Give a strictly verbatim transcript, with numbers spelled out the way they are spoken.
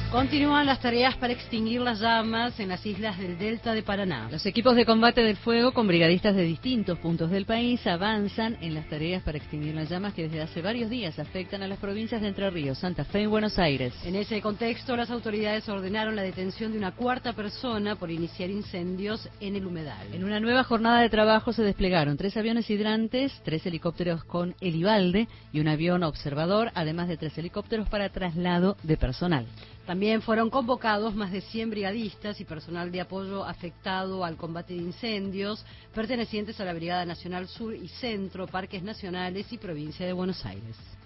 Continúan las tareas para extinguir las llamas en las islas del Delta de Paraná. Los equipos de combate del fuego, con brigadistas de distintos puntos del país, avanzan en las tareas para extinguir las llamas que desde hace varios días afectan a las provincias de Entre Ríos, Santa Fe y Buenos Aires. En ese contexto, las autoridades ordenaron la detención de una cuarta persona por iniciar incendios en el humedal. En una nueva jornada de trabajo se desplegaron tres aviones hidrantes, tres helicópteros con helibalde y un avión observador, además de tres helicópteros para traslado de personal. También fueron convocados más de cien brigadistas y personal de apoyo afectado al combate de incendios, pertenecientes a la Brigada Nacional Sur y Centro, Parques Nacionales y Provincia de Buenos Aires.